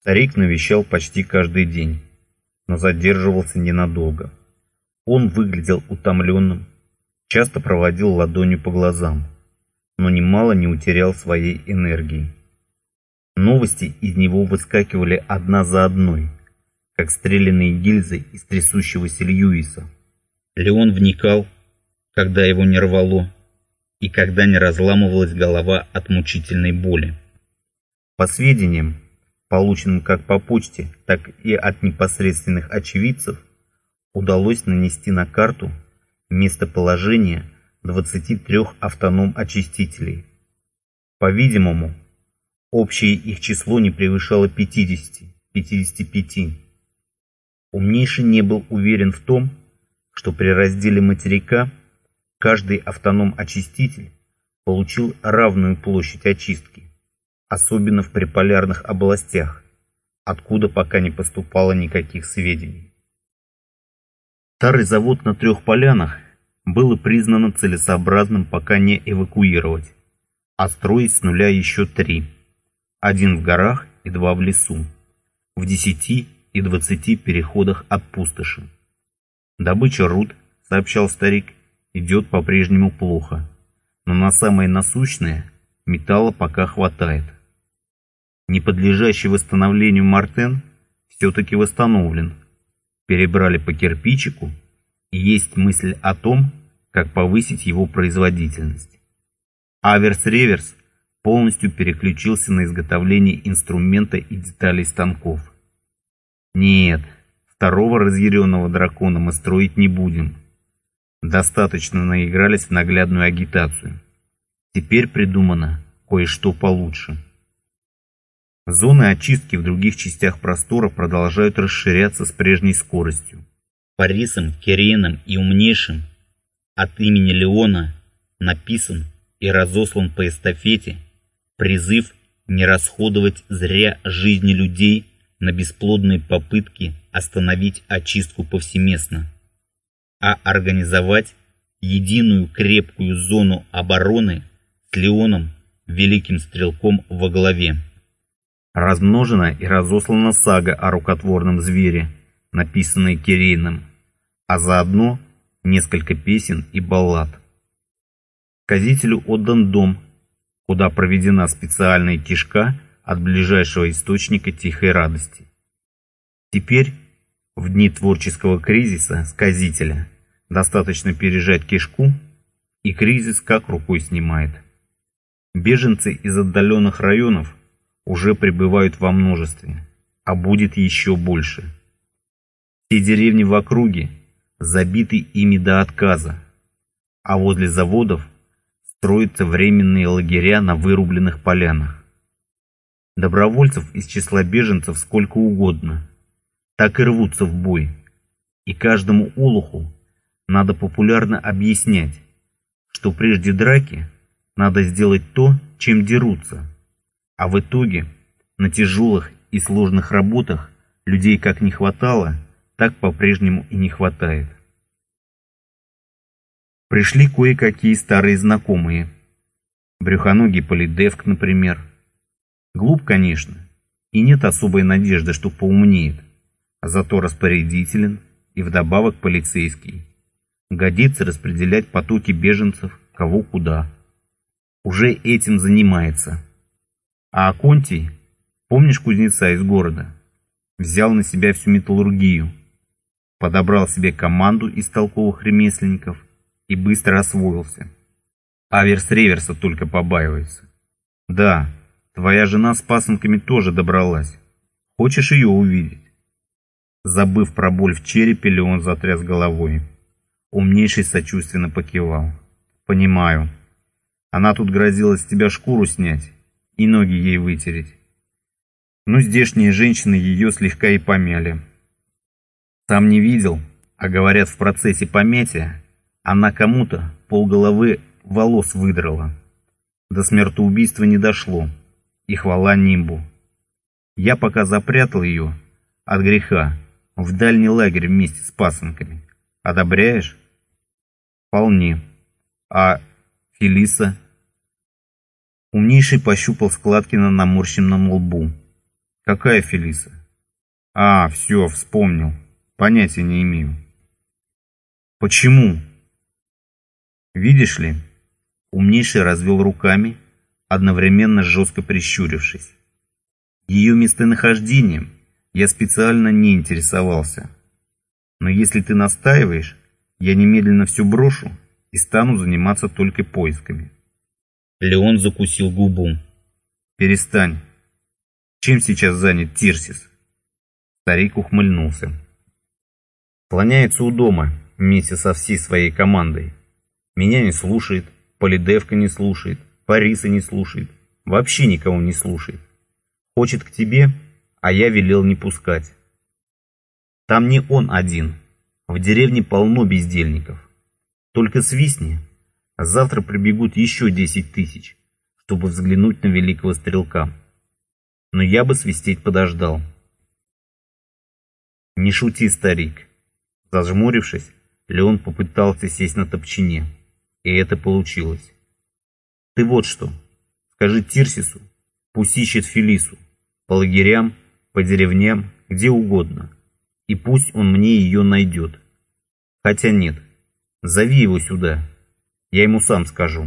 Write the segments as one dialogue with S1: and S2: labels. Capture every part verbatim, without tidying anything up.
S1: Старик навещал почти каждый день, но задерживался ненадолго. Он выглядел утомленным, часто проводил ладонью по глазам, но немало не утерял своей энергии. Новости из него выскакивали одна за одной, как стрелянные гильзы из трясущегося Льюиса. Леон вникал, когда его не рвало, и когда не разламывалась голова от мучительной боли. По сведениям, полученным как по почте, так и от непосредственных очевидцев, удалось нанести на карту местоположение двадцати трёх автоном-очистителей. По-видимому, общее их число не превышало пятидесяти-пятидесяти пяти. Умнейший не был уверен в том, что при разделе материка каждый автоном-очиститель получил равную площадь очистки, особенно в приполярных областях, откуда пока не поступало никаких сведений. Старый завод на трех полянах было признано целесообразным пока не эвакуировать, а строить с нуля еще три. Один в горах и два в лесу, в десяти и двадцати переходах от пустоши. Добыча руд, сообщал старик, идет по-прежнему плохо, но на самое насущное металла пока хватает. Неподлежащий восстановлению Мартен все-таки восстановлен. Перебрали по кирпичику, и есть мысль о том, как повысить его производительность. Аверс-реверс полностью переключился на изготовление инструмента и деталей станков. Нет, второго разъяренного дракона мы строить не будем. Достаточно наигрались в наглядную агитацию. Теперь придумано кое-что получше. Зоны очистки в других частях простора продолжают расширяться с прежней скоростью. Парисом, Киреном и Умнейшим от имени Леона написан и разослан по эстафете призыв не расходовать зря жизни людей на бесплодные попытки остановить очистку повсеместно, а организовать единую крепкую зону обороны с Леоном, великим стрелком, во главе. Размножена и разослана сага о рукотворном звере, написанная Кирейном, а заодно несколько песен и баллад. Сказителю отдан дом, куда проведена специальная кишка от ближайшего источника тихой радости. Теперь, в дни творческого кризиса сказителя, достаточно пережать кишку, и кризис как рукой снимает. Беженцы из отдаленных районов уже прибывают во множестве, а будет еще больше. Все деревни в округе забиты ими до отказа, а возле заводов строятся временные лагеря на вырубленных полянах. Добровольцев из числа беженцев сколько угодно, так и рвутся в бой, и каждому олуху надо популярно объяснять, что прежде драки надо сделать то, чем дерутся, а в итоге на тяжелых и сложных работах людей как не хватало, так по-прежнему и не хватает. Пришли кое-какие старые знакомые. Брюхоногий Полидевк, например. Глуп, конечно, и нет особой надежды, что поумнеет, а зато распорядителен и вдобавок полицейский. Годится распределять потоки беженцев кого куда. Уже этим занимается. А Аконтий, помнишь кузнеца из города, взял на себя всю металлургию, подобрал себе команду из толковых ремесленников и быстро освоился. Аверс-реверса только побаивается. Да, твоя жена с пасынками тоже добралась. Хочешь ее увидеть? Забыв про боль в черепе, Леон затряс головой. Умнейший сочувственно покивал. Понимаю. Она тут грозилась с тебя шкуру снять и ноги ей вытереть. Но здешние женщины ее слегка и помяли. Сам не видел, а говорят, в процессе помятия она кому-то полголовы волос выдрала. До смертоубийства не дошло, и хвала нимбу. Я пока запрятал ее от греха в дальний лагерь вместе с пасынками. Одобряешь? Вполне. А Фелиса? Умнейший пощупал складки на наморщенном лбу. Какая Фелиса? А, все, вспомнил. Понятия не имею. Почему? Видишь ли, умнейший развел руками, одновременно жестко прищурившись. Ее местонахождением я специально не интересовался. Но если ты настаиваешь, я немедленно все брошу и стану заниматься только поисками. Леон закусил губу. Перестань. Чем сейчас занят Тирсис? Старик ухмыльнулся. Слоняется у дома вместе со всей своей командой. Меня не слушает, Полидевка не слушает, Париса не слушает, вообще никого не слушает. Хочет к тебе, а я велел не пускать. Там не он один, в деревне полно бездельников. Только свистни, а завтра прибегут еще десять тысяч, чтобы взглянуть на великого стрелка. Но я бы свистеть подождал. Не шути, старик. Зажмурившись, Леон попытался сесть на топчине, и это получилось. Ты вот что, скажи Тирсису, пусть ищет Фелису, по лагерям, по деревням, где угодно, и пусть он мне ее найдет. Хотя нет, зови его сюда, я ему сам скажу.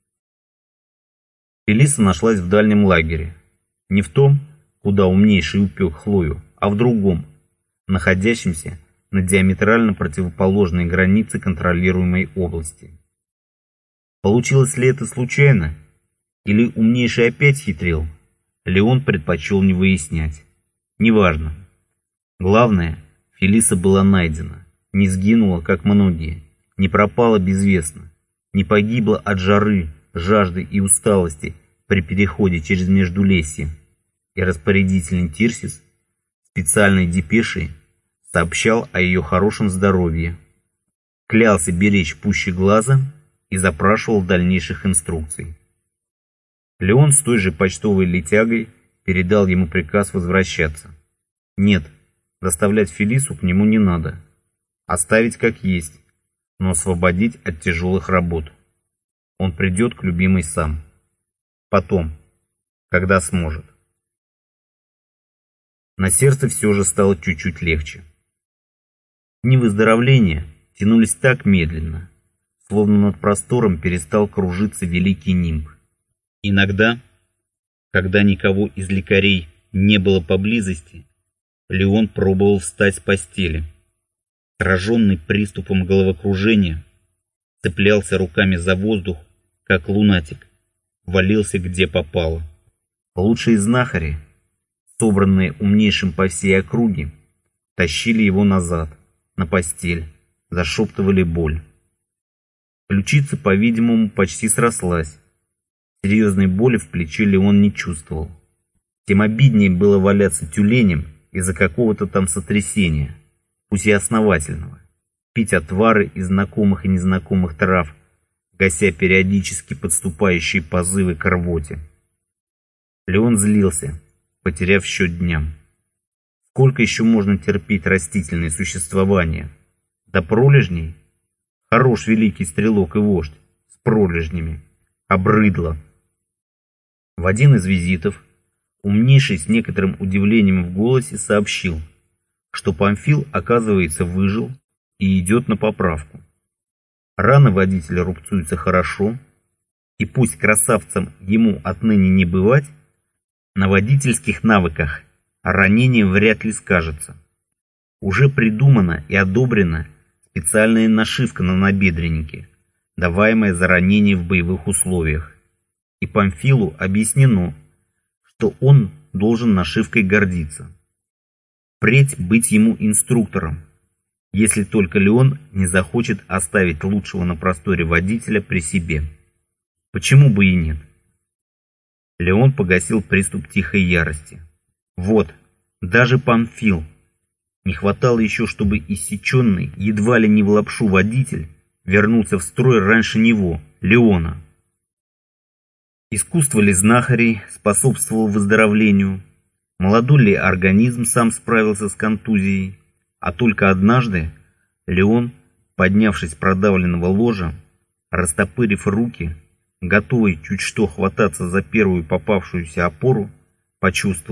S1: Фелиса нашлась в дальнем лагере, не в том, куда умнейший упек Хлою, а в другом, находящемся на диаметрально противоположной границе контролируемой области. Получилось ли это случайно? Или умнейший опять хитрил? Леон предпочел не выяснять. Неважно. Главное, Фелиса была найдена, не сгинула, как многие, не пропала безвестно, не погибла от жары, жажды и усталости при переходе через Междулесье, и распорядитель Тирсис специальной депешей сообщал о ее хорошем здоровье, клялся беречь пуще глаза и запрашивал дальнейших инструкций. Леон с той же почтовой летягой передал ему приказ возвращаться. Нет, доставлять Фелису к нему не надо. Оставить как есть, но освободить от тяжелых работ. Он придет к любимой сам. Потом, когда сможет. На сердце все же стало чуть-чуть легче. Дни выздоровления тянулись так медленно, словно над простором перестал кружиться великий нимб. Иногда, когда никого из лекарей не было поблизости, Леон пробовал встать с постели. Сраженный приступом головокружения, цеплялся руками за воздух, как лунатик, валился где попало. Лучшие знахари, собранные умнейшим по всей округе, тащили его назад, на постель, зашептывали боль. Ключица, по-видимому, почти срослась. Серьезной боли в плече Леон не чувствовал. Тем обиднее было валяться тюленем из-за какого-то там сотрясения, пусть и основательного, пить отвары из знакомых и незнакомых трав, гася периодически подступающие позывы к рвоте. Леон злился, потеряв счет дням. Сколько еще можно терпеть растительное существование? До пролежней? Хорош великий стрелок и вождь с пролежнями. Обрыдло. В один из визитов умнейший с некоторым удивлением в голосе сообщил, что Памфил, оказывается, выжил и идет на поправку. Раны водителя рубцуются хорошо, и пусть красавцам ему отныне не бывать, на водительских навыках ранение вряд ли скажется. Уже придумана и одобрена специальная нашивка на набедреннике, даваемая за ранение в боевых условиях. И Памфилу объяснено, что он должен нашивкой гордиться. Впредь быть ему инструктором, если только Леон не захочет оставить лучшего на просторе водителя при себе. Почему бы и нет? Леон погасил приступ тихой ярости. Вот, даже Памфил. Не хватало еще, чтобы иссеченный, едва ли не в лапшу водитель, вернулся в строй раньше него, Леона. Искусство ли знахарей способствовало выздоровлению? Молодой ли организм сам справился с контузией? А только однажды Леон, поднявшись с продавленного ложа, растопырив руки, готовый чуть что хвататься за первую попавшуюся опору, почувствовал,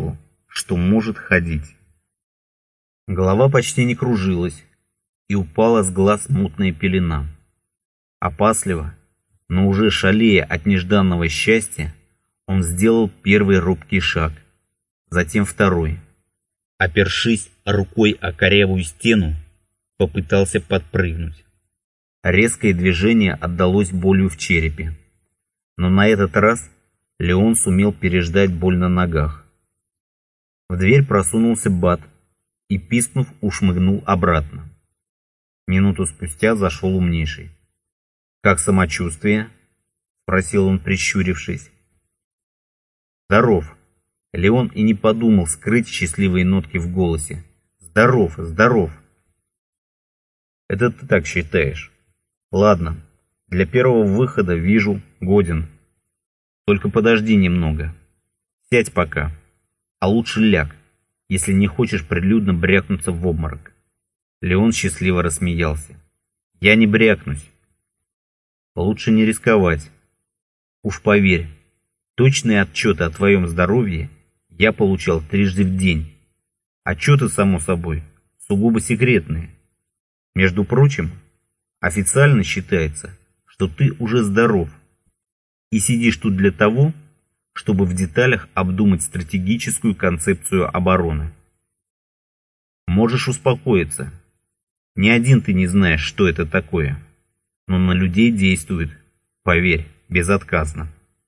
S1: что может ходить. Голова почти не кружилась, и упала с глаз мутная пелена. Опасливо, но уже шалея от нежданного счастья, он сделал первый робкий шаг, затем второй. Опершись рукой о корявую стену, попытался подпрыгнуть. Резкое движение отдалось болью в черепе, но на этот раз Леон сумел переждать боль на ногах. В дверь просунулся Бат и, пискнув, ушмыгнул обратно. Минуту спустя зашел умнейший. «Как самочувствие?» — спросил он, прищурившись. «Здоров». Леон и не подумал скрыть счастливые нотки в голосе. «Здоров, здоров». «Это ты так считаешь. Ладно, для первого выхода, вижу, годен. Только подожди немного. Сядь пока. А лучше ляг, если не хочешь прилюдно брякнуться в обморок». Леон счастливо рассмеялся. «Я не брякнусь. Лучше не рисковать. Уж поверь, точные отчеты о твоем здоровье я получал трижды в день. Отчеты, само собой, сугубо секретные. Между прочим, официально считается, что ты уже здоров и сидишь тут для того, чтобы в деталях обдумать стратегическую концепцию обороны. Можешь успокоиться. Ни один ты не знаешь, что это такое, но на людей действует, поверь, безотказно».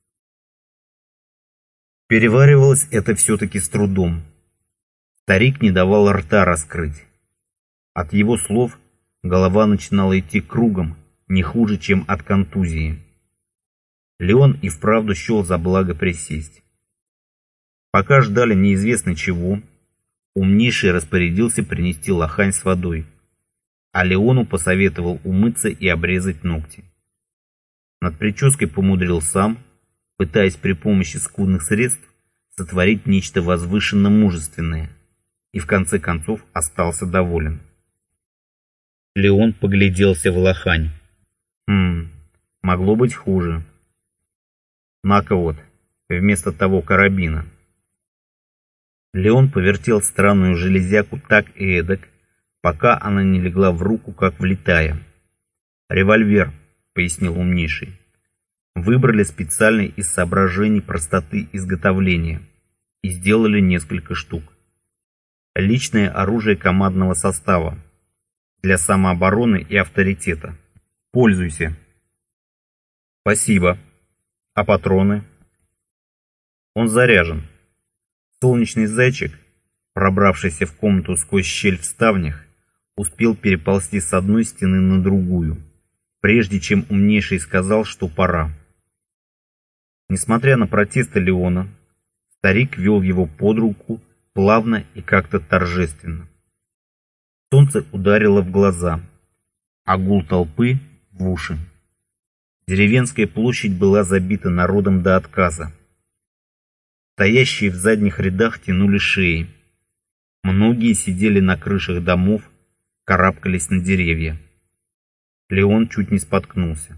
S1: Переваривалось это все-таки с трудом. Старик не давал рта раскрыть. От его слов голова начинала идти кругом, не хуже, чем от контузии. Леон и вправду счел за благо присесть. Пока ждали неизвестно чего, умнейший распорядился принести лохань с водой, а Леону посоветовал умыться и обрезать ногти. Над прической помудрил сам, пытаясь при помощи скудных средств сотворить нечто возвышенно мужественное, и в конце концов остался доволен. Леон погляделся в лохань. Хм, могло быть хуже. На-ка вот, вместо того карабина. Леон повертел странную железяку так и эдак, пока она не легла в руку, как влитая. «Револьвер», — пояснил умнейший. «Выбрали специально из соображений простоты изготовления и сделали несколько штук. Личное оружие командного состава, для самообороны и авторитета. Пользуйся». «Спасибо. А патроны?» «Он заряжен». Солнечный зайчик, пробравшийся в комнату сквозь щель в ставнях, успел переползти с одной стены на другую, прежде чем умнейший сказал, что пора. Несмотря на протесты Леона, старик вел его под руку плавно и как-то торжественно. Солнце ударило в глаза, а гул толпы в уши. Деревенская площадь была забита народом до отказа. Стоящие в задних рядах тянули шеи. Многие сидели на крышах домов, карабкались на деревья. Леон чуть не споткнулся.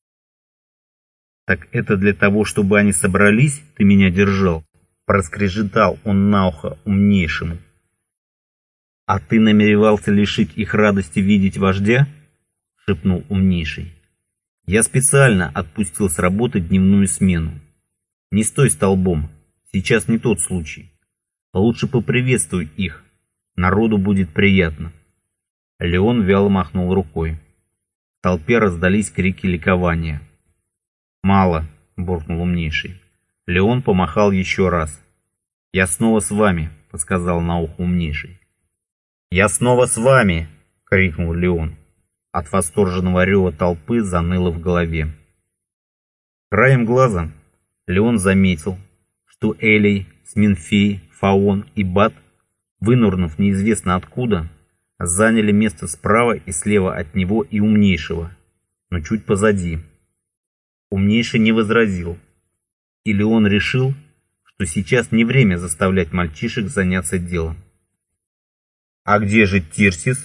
S1: «Так это для того, чтобы они собрались, ты меня держал?» — проскрежетал он на ухо умнейшему. «А ты намеревался лишить их радости видеть вождя?» — шепнул умнейший. «Я специально отпустил с работы дневную смену. Не стой столбом, сейчас не тот случай. Лучше поприветствуй их, народу будет приятно». Леон вяло махнул рукой. В толпе раздались крики ликования. «Мало», — буркнул умнейший. Леон помахал еще раз. «Я снова с вами», — подсказал на ухо умнейший. «Я снова с вами!» — крикнул Леон. От восторженного рева толпы заныло в голове. Краем глаза Леон заметил, что Элей, Сминфей, Фаон и Бат, вынурнув неизвестно откуда, заняли место справа и слева от него и умнейшего, но чуть позади. Умнейший не возразил, и Леон решил, что сейчас не время заставлять мальчишек заняться делом. «А где же Тирсис?»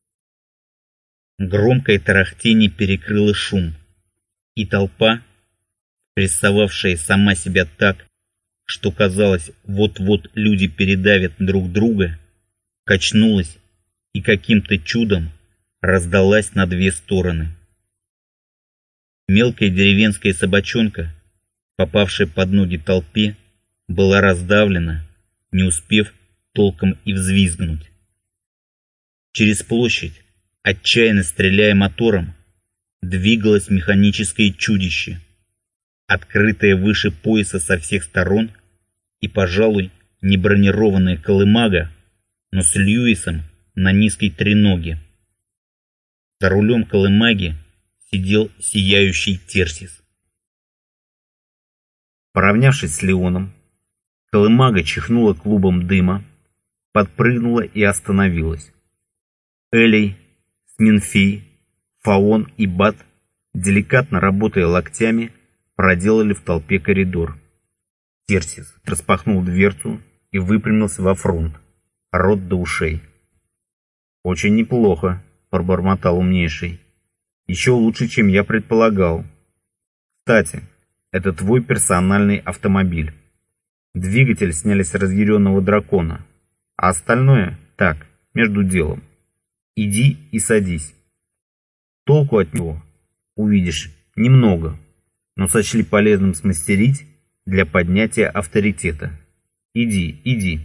S1: Громкое тарахтение перекрыло шум, и толпа, прессовавшая сама себя так, что казалось, вот-вот люди передавят друг друга, качнулась и каким-то чудом раздалась на две стороны. Мелкая деревенская собачонка, попавшая под ноги толпе, была раздавлена, не успев толком и взвизгнуть. Через площадь, отчаянно стреляя мотором, двигалось механическое чудище, открытое выше пояса со всех сторон и, пожалуй, не бронированная колымага, но с Льюисом на низкой треноге. За рулем колымаги сидел сияющий Терсис. Поравнявшись с Леоном, колымага чихнула клубом дыма, подпрыгнула и остановилась. Элей, Сминфей, Фаон и Бат, деликатно работая локтями, проделали в толпе коридор. Терсис распахнул дверцу и выпрямился во фронт, рот до ушей. «Очень неплохо», — пробормотал умнейший. «Еще лучше, чем я предполагал. Кстати, это твой персональный автомобиль. Двигатель сняли с разъяренного дракона, а остальное так, между делом. Иди и садись. Толку от него, увидишь, немного, но сочли полезным смастерить для поднятия авторитета. Иди, иди».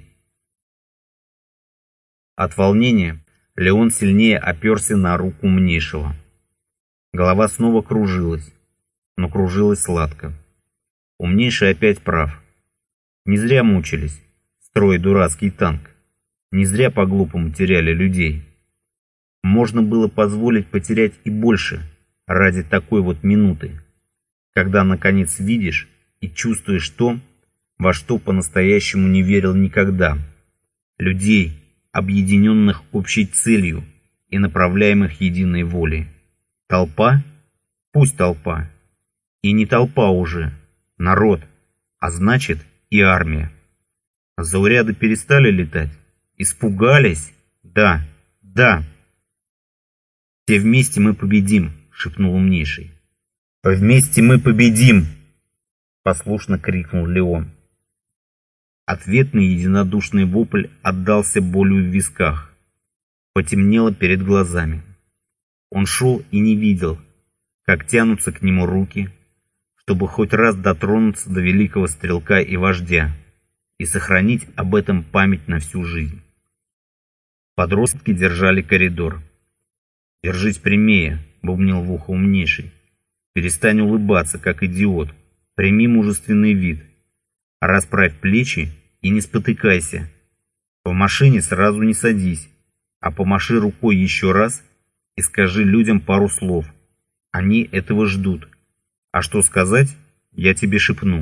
S1: От волнения Леон сильнее оперся на руку умнейшего. Голова снова кружилась, но кружилась сладко. Умнейший опять прав. Не зря мучились, строя дурацкий танк. Не зря по-глупому теряли людей. Можно было позволить потерять и больше ради такой вот минуты, когда наконец видишь и чувствуешь то, во что по-настоящему не верил никогда. Людей, объединенных общей целью и направляемых единой волей. Толпа? Пусть толпа. И не толпа уже, народ, а значит и армия. Зауряды перестали летать? Испугались? Да, да. «Все вместе мы победим», — шепнул умнейший. «Вместе мы победим!» — послушно крикнул Леон. Ответный единодушный вопль отдался болью в висках. Потемнело перед глазами. Он шел и не видел, как тянутся к нему руки, чтобы хоть раз дотронуться до великого стрелка и вождя и сохранить об этом память на всю жизнь. Подростки держали коридор. «Держись прямее», — бубнил в ухо умнейший. «Перестань улыбаться, как идиот. Прими мужественный вид. Расправь плечи и не спотыкайся. В машине сразу не садись, а помаши рукой еще раз и скажи людям пару слов. Они этого ждут. А что сказать, я тебе шепну».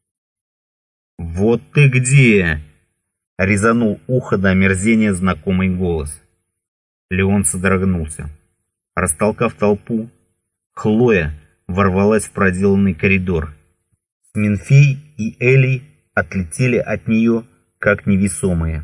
S1: «Вот ты где!» — резанул ухо до омерзения знакомый голос. Леон содрогнулся. Растолкав толпу, Хлоя ворвалась в проделанный коридор. Сминфей и Элей отлетели от нее, как невесомые.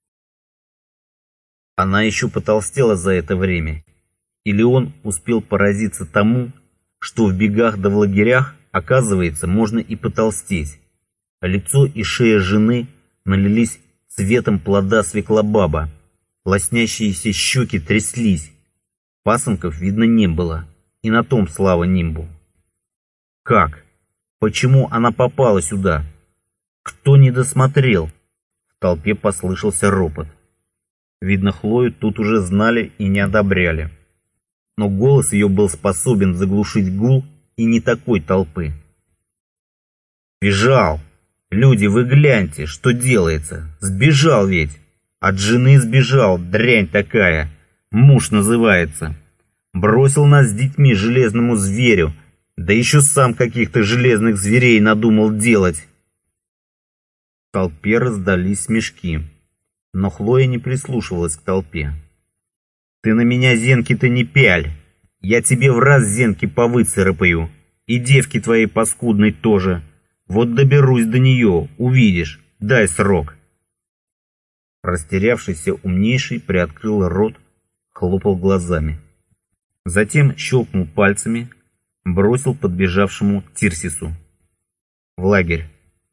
S1: Она еще потолстела за это время, и Леон успел поразиться тому, что в бегах да в лагерях, оказывается, можно и потолстеть. Лицо и шея жены налились цветом плода свеклобаба, лоснящиеся щеки тряслись. Пасынков видно не было, и на том слава нимбу. Как? Почему она попала сюда? Кто не досмотрел? В толпе послышался ропот. Видно, Хлою тут уже знали и не одобряли. Но голос ее был способен заглушить гул и не такой толпы. «Сбежал! Люди, вы гляньте, что делается! Сбежал ведь! От жены сбежал, дрянь такая! Муж называется! Бросил нас с детьми железному зверю, да еще сам каких-то железных зверей надумал делать!» В толпе раздались смешки, но Хлоя не прислушивалась к толпе. «Ты на меня зенки-то не пяль! Я тебе в раз зенки повыцарапаю, и девки твоей паскудной тоже! Вот доберусь до нее, увидишь, дай срок!» Растерявшийся умнейший приоткрыл рот, хлопал глазами. Затем щелкнул пальцами, бросил подбежавшему Тирсису: «В лагерь!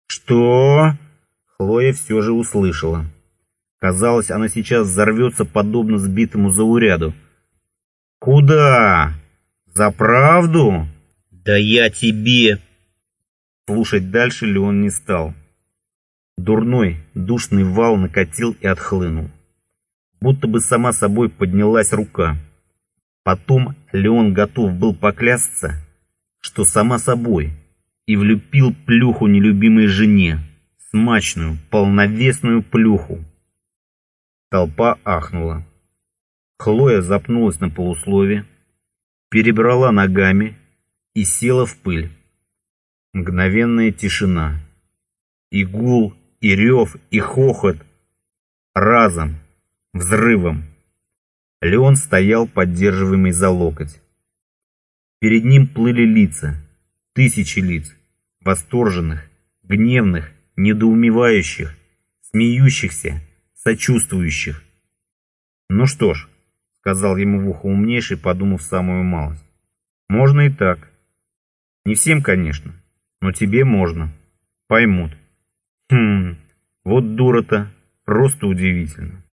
S1: Что? Хлоя все же услышала. Казалось, она сейчас взорвется, подобно сбитому зауряду. Куда? За правду? Да я тебе... Слушать дальше Леон не стал. Дурной, душный вал накатил и отхлынул. Будто бы сама собой поднялась рука. Потом Леон готов был поклясться, что сама собой, и влепил плюху нелюбимой жене, смачную, полновесную плюху. Толпа ахнула. Хлоя запнулась на полуслове, перебрала ногами и села в пыль. Мгновенная тишина. И гул, и рев, и хохот. Разом, взрывом. Леон стоял, поддерживаемый за локоть. Перед ним плыли лица, тысячи лиц, восторженных, гневных, недоумевающих, смеющихся, сочувствующих. «Ну что ж», — сказал ему в ухо умнейший, подумав самую малость, — «можно и так. Не всем, конечно, но тебе можно. Поймут». Хм, вот дура-то, просто удивительно.